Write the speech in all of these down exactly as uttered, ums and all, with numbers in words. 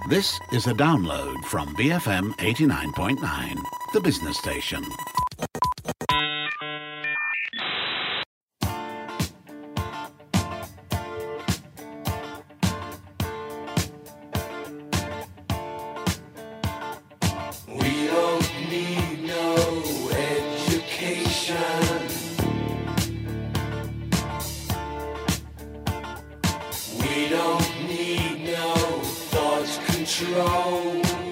This is a download from B F M eighty-nine point nine, the business station. We don't need no education. We don't need no thought control.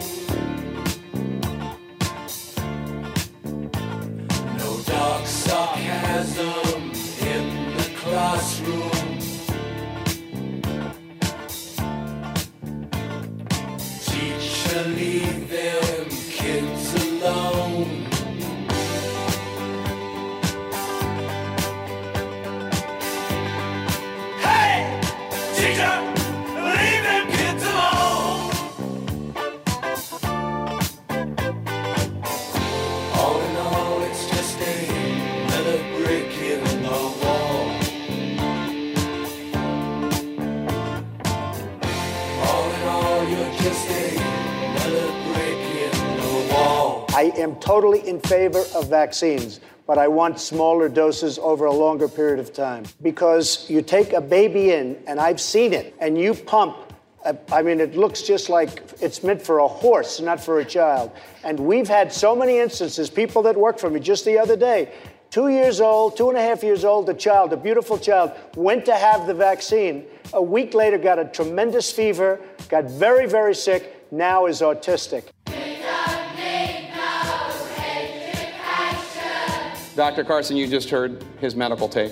No dark sarcasm in the classroom. Teacher, leave them kids alone. Hey! Teacher, leave them kids alone. All in all, it's just another brick in the wall. All in all, you're just another brick in the wall. I am totally in favor of vaccines, but I want smaller doses over a longer period of time. Because you take a baby in, and I've seen it, and you pump, uh, I mean, it looks just like it's meant for a horse, not for a child. And we've had so many instances, people that work for me just the other day, two years old, two and a half years old, a child, a beautiful child, went to have the vaccine. A week later, got a tremendous fever, got very, very sick, now is autistic. Doctor Carson, you just heard his medical take.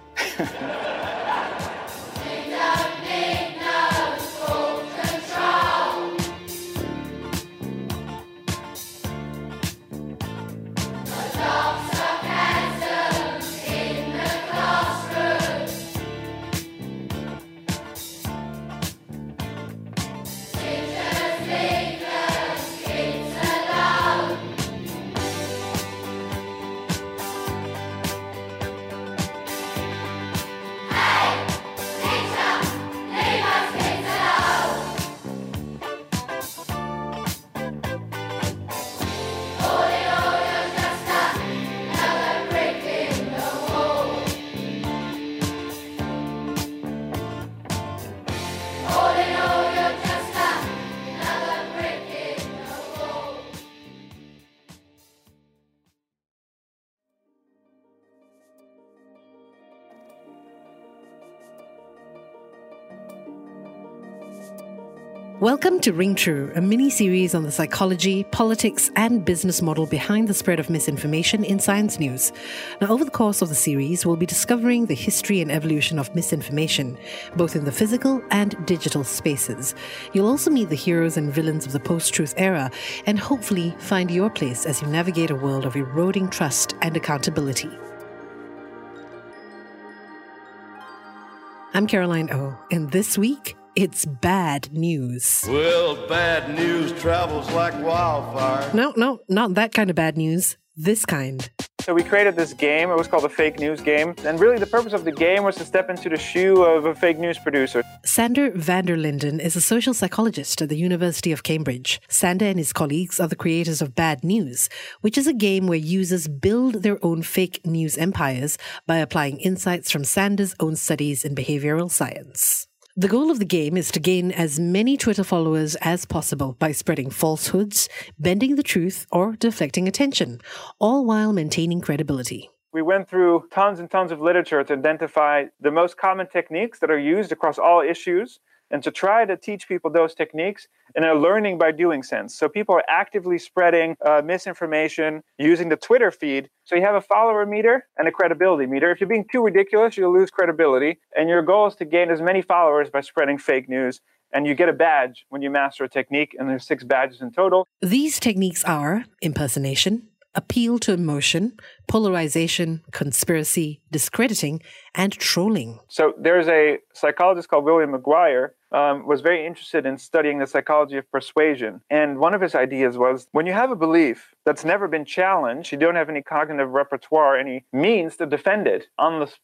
Welcome to Ring True, a mini-series on the psychology, politics, and business model behind the spread of misinformation in science news. Now, over the course of the series, we'll be discovering the history and evolution of misinformation, both in the physical and digital spaces. You'll also meet the heroes and villains of the post-truth era, and hopefully find your place as you navigate a world of eroding trust and accountability. I'm Caroline O, and this week, it's bad news. Well, bad news travels like wildfire. No, no, not that kind of bad news. This kind. So we created this game. It was called the Fake News Game. And really the purpose of the game was to step into the shoe of a fake news producer. Sander van der Linden is a social psychologist at the University of Cambridge. Sander and his colleagues are the creators of Bad News, which is a game where users build their own fake news empires by applying insights from Sander's own studies in behavioral science. The goal of the game is to gain as many Twitter followers as possible by spreading falsehoods, bending the truth, or deflecting attention, all while maintaining credibility. We went through tons and tons of literature to identify the most common techniques that are used across all issues and to try to teach people those techniques in a learning by doing sense. So people are actively spreading uh, misinformation using the Twitter feed. So you have a follower meter and a credibility meter. If you're being too ridiculous, you'll lose credibility. And your goal is to gain as many followers by spreading fake news. And you get a badge when you master a technique, and there's six badges in total. These techniques are impersonation, appeal to emotion, polarization, conspiracy, discrediting, and trolling. So there's a psychologist called William McGuire, um, was very interested in studying the psychology of persuasion. And one of his ideas was, when you have a belief that's never been challenged, you don't have any cognitive repertoire, any means to defend it on the spot.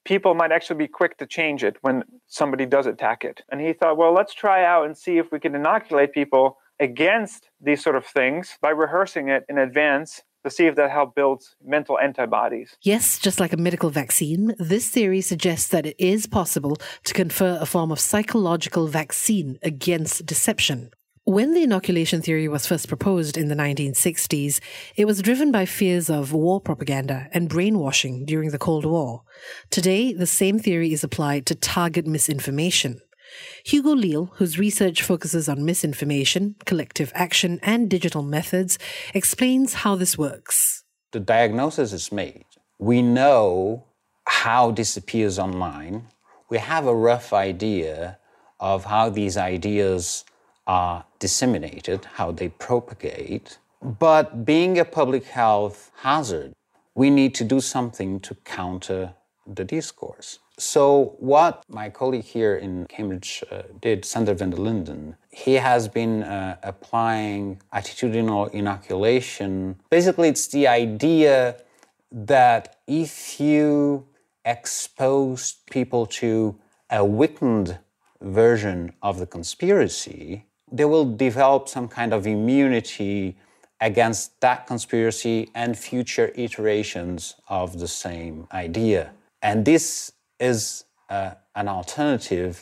people might actually be quick to change it when somebody does attack it. And he thought, well, let's try out and see if we can inoculate people against these sort of things by rehearsing it in advance to see if that helps build mental antibodies. Yes, just like a medical vaccine, this theory suggests that it is possible to confer a form of psychological vaccine against deception. When the inoculation theory was first proposed in the nineteen sixties, it was driven by fears of war propaganda and brainwashing during the Cold War. Today, the same theory is applied to target misinformation. Hugo Leal, whose research focuses on misinformation, collective action, and digital methods, explains how this works. The diagnosis is made. We know how this appears online. We have a rough idea of how these ideas are disseminated, how they propagate. But being a public health hazard, we need to do something to counter the discourse. So what my colleague here in Cambridge uh, did, Sander van der Linden, he has been uh, applying attitudinal inoculation. Basically, it's the idea that if you expose people to a weakened version of the conspiracy, they will develop some kind of immunity against that conspiracy and future iterations of the same idea. And this is uh, an alternative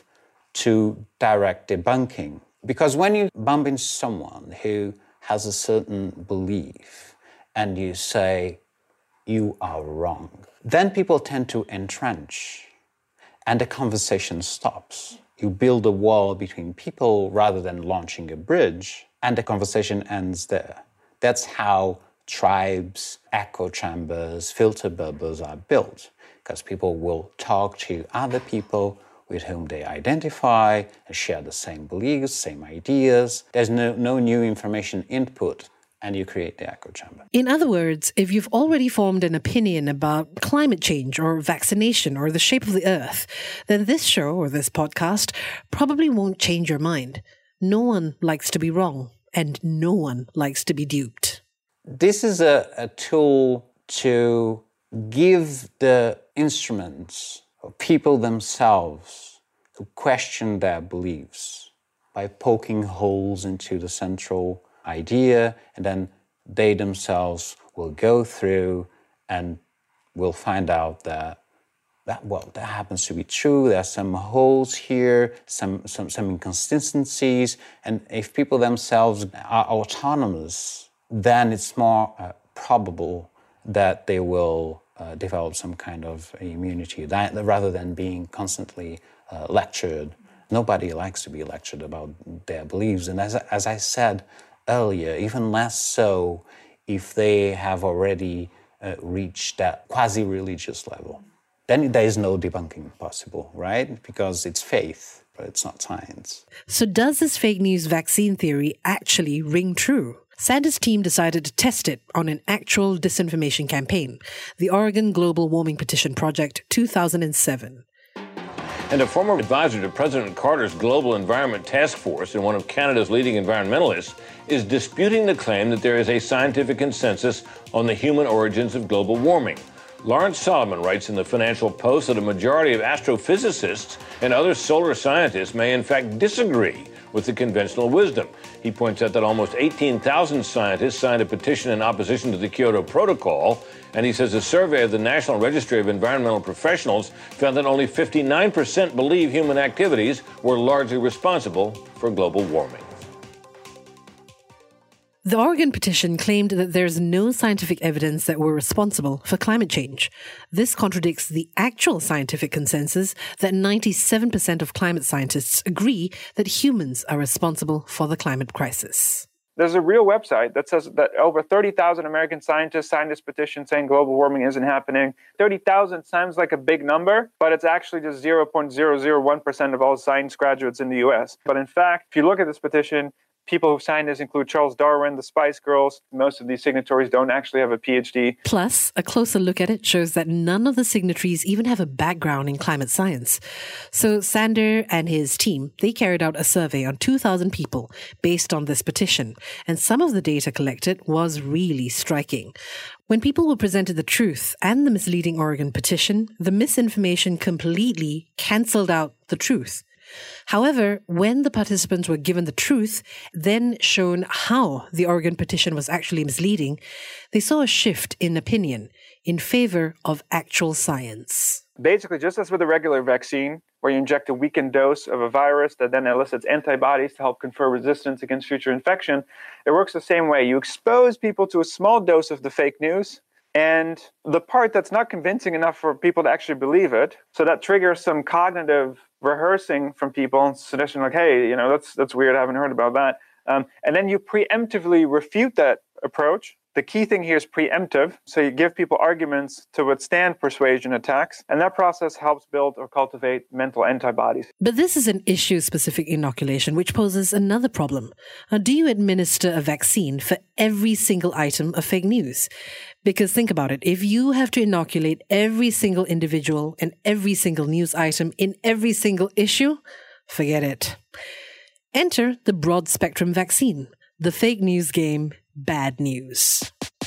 to direct debunking. Because when you bump into someone who has a certain belief and you say, you are wrong, then people tend to entrench and the conversation stops. You build a wall between people rather than launching a bridge, and the conversation ends there. That's how tribes, echo chambers, filter bubbles are built, because people will talk to other people with whom they identify and share the same beliefs, same ideas. There's no, no new information input, and you create the echo chamber. In other words, if you've already formed an opinion about climate change or vaccination or the shape of the earth, then this show or this podcast probably won't change your mind. No one likes to be wrong, and no one likes to be duped. This is a, a tool to give the instruments of people themselves to question their beliefs by poking holes into the central idea, and then they themselves will go through and will find out that that well that happens to be true. There are some holes here, some some some inconsistencies, and if people themselves are autonomous, then it's more uh, probable that they will uh, develop some kind of immunity that, rather than being constantly uh, lectured. Nobody likes to be lectured about their beliefs, and as as I said earlier, even less so if they have already uh, reached that quasi-religious level. Then there is no debunking possible, right? Because it's faith, but it's not science. So does this fake news vaccine theory actually ring true? Sander's team decided to test it on an actual disinformation campaign, the Oregon Global Warming Petition Project two thousand seven. And a former advisor to President Carter's Global Environment Task Force and one of Canada's leading environmentalists is disputing the claim that there is a scientific consensus on the human origins of global warming. Lawrence Solomon writes in the Financial Post that a majority of astrophysicists and other solar scientists may in fact disagree with the conventional wisdom. He points out that almost eighteen thousand scientists signed a petition in opposition to the Kyoto Protocol, and he says a survey of the National Registry of Environmental Professionals found that only fifty-nine percent believe human activities were largely responsible for global warming. The Oregon petition claimed that there's no scientific evidence that we're responsible for climate change. This contradicts the actual scientific consensus that ninety-seven percent of climate scientists agree that humans are responsible for the climate crisis. There's a real website that says that over thirty thousand American scientists signed this petition saying global warming isn't happening. thirty thousand sounds like a big number, but it's actually just zero point zero zero one percent of all science graduates in the U S. But in fact, if you look at this petition, People who've signed this include Charles Darwin, the Spice Girls. Most of these signatories don't actually have a P H D. Plus, a closer look at it shows that none of the signatories even have a background in climate science. So Sander and his team, they carried out a survey on two thousand people based on this petition. And some of the data collected was really striking. When people were presented the truth and the misleading Oregon petition, the misinformation completely cancelled out the truth. However, when the participants were given the truth, then shown how the Oregon petition was actually misleading, they saw a shift in opinion in favor of actual science. Basically, just as with a regular vaccine, where you inject a weakened dose of a virus that then elicits antibodies to help confer resistance against future infection, it works the same way. You expose people to a small dose of the fake news, and the part that's not convincing enough for people to actually believe it, so that triggers some cognitive rehearsing from people, suggesting like, hey, you know, that's that's weird, I haven't heard about that. Um, and then you preemptively refute that approach. The key thing here is preemptive. So you give people arguments to withstand persuasion attacks, and that process helps build or cultivate mental antibodies. But this is an issue-specific inoculation, which poses another problem. Now, do you administer a vaccine for every single item of fake news? Because think about it, if you have to inoculate every single individual and every single news item in every single issue, forget it. Enter the broad-spectrum vaccine, the fake news game, Bad News.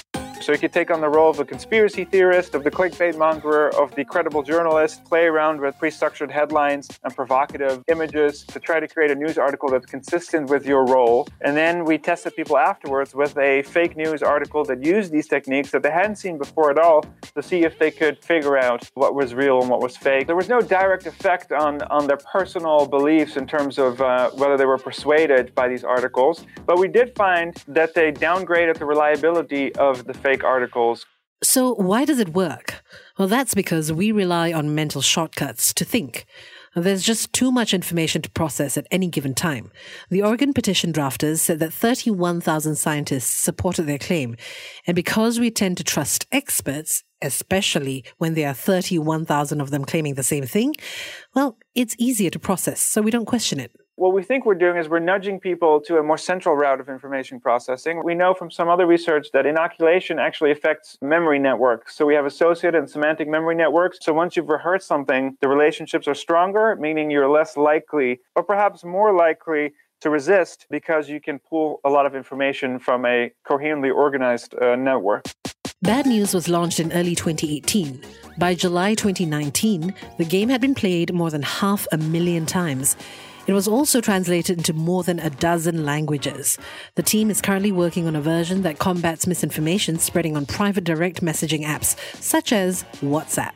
So you could take on the role of the conspiracy theorist, of the clickbait mongerer, of the credible journalist, play around with pre-structured headlines and provocative images to try to create a news article that's consistent with your role. And then we tested people afterwards with a fake news article that used these techniques that they hadn't seen before at all to see if they could figure out what was real and what was fake. There was no direct effect on, on their personal beliefs in terms of uh, whether they were persuaded by these articles, but we did find that they downgraded the reliability of the fake articles. So why does it work? Well, that's because we rely on mental shortcuts to think. There's just too much information to process at any given time. The Oregon petition drafters said that thirty-one thousand scientists supported their claim. And because we tend to trust experts, especially when there are thirty-one thousand of them claiming the same thing, well, it's easier to process, so we don't question it. What we think we're doing is we're nudging people to a more central route of information processing. We know from some other research that inoculation actually affects memory networks. So we have associative and semantic memory networks. So once you've rehearsed something, the relationships are stronger, meaning you're less likely, or perhaps more likely, to resist because you can pull a lot of information from a coherently organized uh, network. Bad News was launched in early twenty eighteen. By July twenty nineteen, the game had been played more than half a million times. It was also translated into more than a dozen languages. The team is currently working on a version that combats misinformation spreading on private direct messaging apps, such as WhatsApp.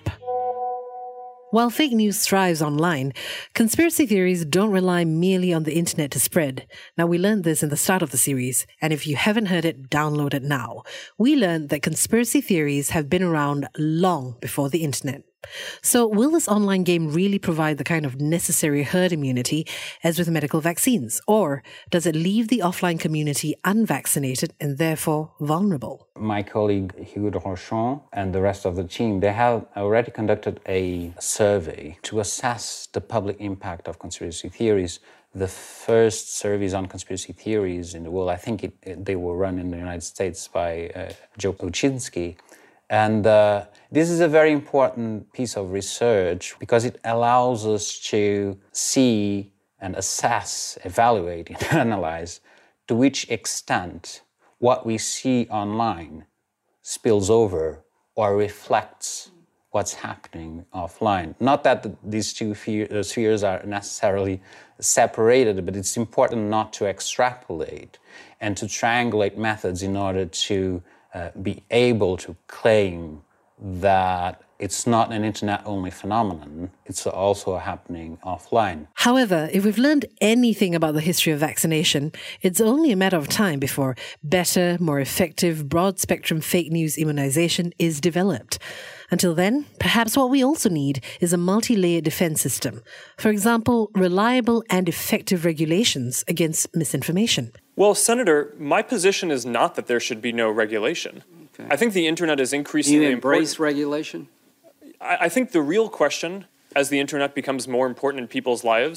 While fake news thrives online, conspiracy theories don't rely merely on the internet to spread. Now, we learned this in the start of the series, and if you haven't heard it, download it now. We learned that conspiracy theories have been around long before the internet. So will this online game really provide the kind of necessary herd immunity as with medical vaccines? Or does it leave the offline community unvaccinated and therefore vulnerable? My colleague Hugo de Rochon and the rest of the team, they have already conducted a survey to assess the public impact of conspiracy theories. The first surveys on conspiracy theories in the world, I think it, it, they were run in the United States by uh, Joe Oczynski. And uh, this is a very important piece of research because it allows us to see and assess, evaluate, and analyze to which extent what we see online spills over or reflects what's happening offline. Not that the, these two fe- spheres are necessarily separated, but it's important not to extrapolate and to triangulate methods in order to Uh, be able to claim that it's not an internet-only phenomenon, it's also happening offline. However, if we've learned anything about the history of vaccination, it's only a matter of time before better, more effective, broad-spectrum fake news immunization is developed. Until then, perhaps what we also need is a multi-layered defense system. For example, reliable and effective regulations against misinformation. Well, Senator, my position is not that there should be no regulation. Okay. I think the internet is increasingly important. Do you embrace important. regulation? I, I think the real question, as the internet becomes more important in people's lives,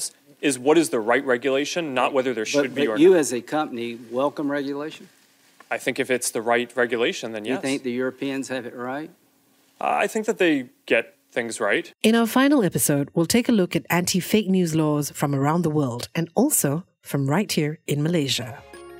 is what is the right regulation, not whether there should but, be but or you not. as a company welcome regulation? I think if it's the right regulation, then yes. You think the Europeans have it right? Uh, I think that they get things right. In our final episode, we'll take a look at anti-fake news laws from around the world and also from right here in Malaysia.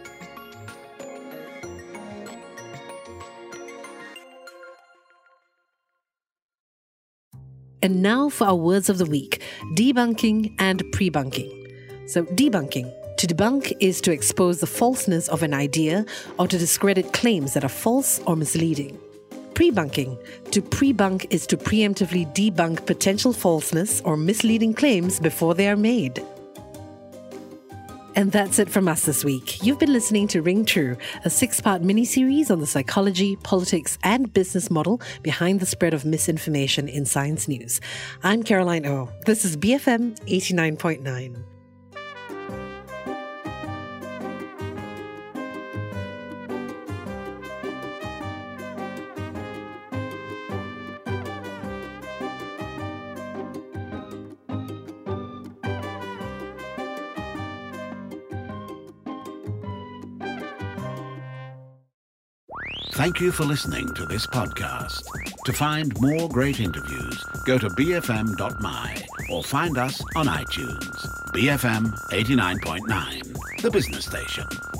And now for our words of the week, debunking and pre-bunking. So debunking. To debunk is to expose the falseness of an idea or to discredit claims that are false or misleading. Pre-bunking. To pre-bunk is to preemptively debunk potential falseness or misleading claims before they are made. And that's it from us this week. You've been listening to Ring True, a six-part mini-series on the psychology, politics, and business model behind the spread of misinformation in science news. I'm Caroline Oh. This is B F M eighty-nine point nine. Thank you for listening to this podcast. To find more great interviews, go to b f m dot m y or find us on iTunes. B F M eighty-nine point nine, the business station.